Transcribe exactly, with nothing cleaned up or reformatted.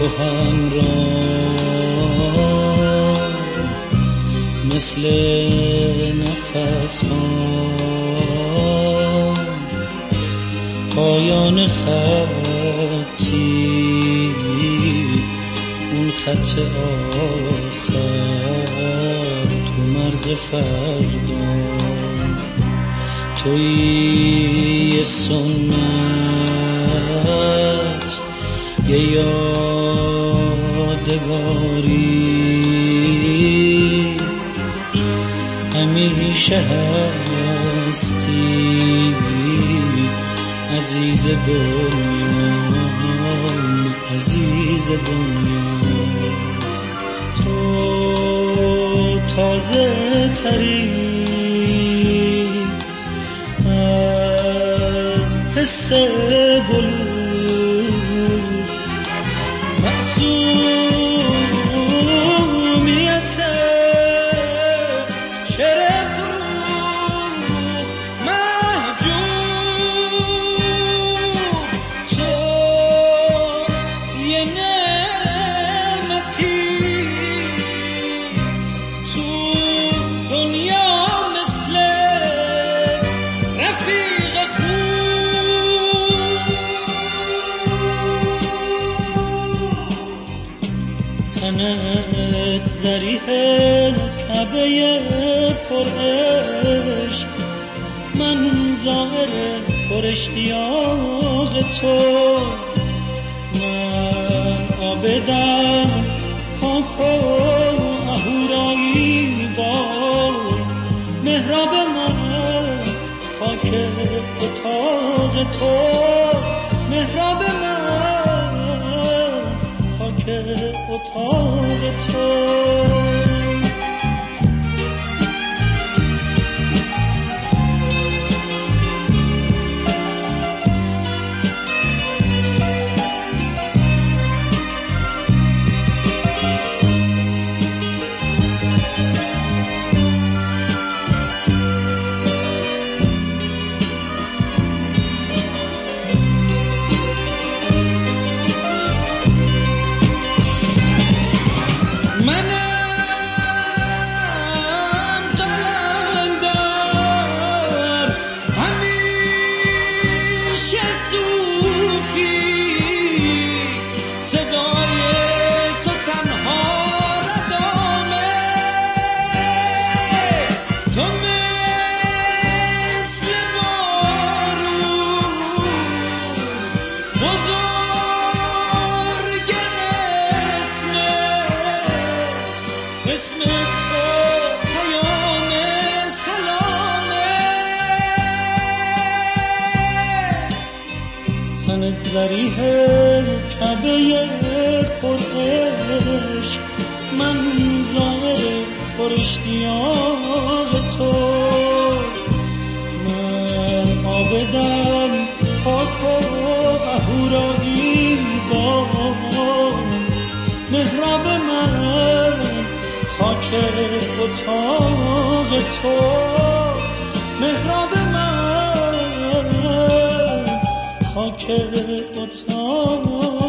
آهن را مثل نفس ها پایان خطی اون خط آخر تو مرز فردا توی سنت یه یادگاری همیشه هستی عزیز دنیا عزیز دنیا تو تازه تری از حس بلوغ معصومیت شعر فروغ محجوب تو یه نعمتی تو دنیا مثل رفیق خوب تنت زریح کعبه پر عشق من ظاهر پر اشتیاق تو من عابدم پاک و اهورایی وای محراب من خاک اتاق تو محراب من خاک اتاق تو اسم تو پیام سلامه تنت ذریح کعبه پر عشق من ظاهر پر اشتیاق تو من عابدم پاک و اهورایی وای محراب من خاک اتاق تو محراب من خاک اتاق